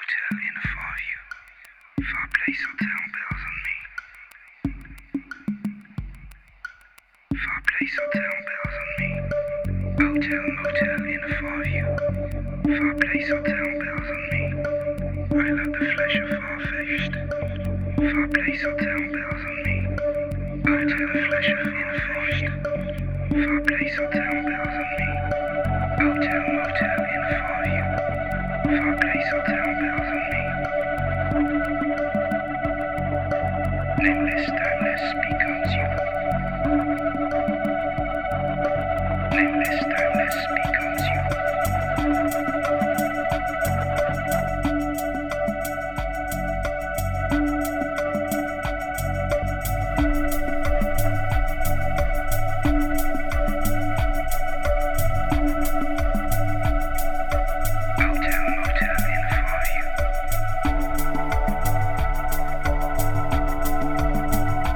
motel in the far view. Fireplace or town bells on me. Fireplace or town bells on me. Hotel, motel in the far view. Fireplace or town bells on me. I love the flesh of far-fetched. Fireplace or town bells on me. Hotel, the flesh of far-fetched. Fireplace or town bells on me. Hotel, motel in the far view. Fireplace or town bells on me. Nameless, timeless becomes you. Nameless, timeless becomes you. Hotel, motel in the far view.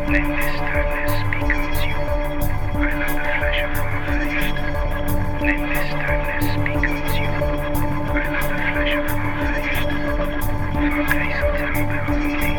Nameless, timeless, becomes you. I love the flesh of far-fetched. Nameless, timeless, becomes you. I love the flesh of far-fetched. Far place or town bells on me.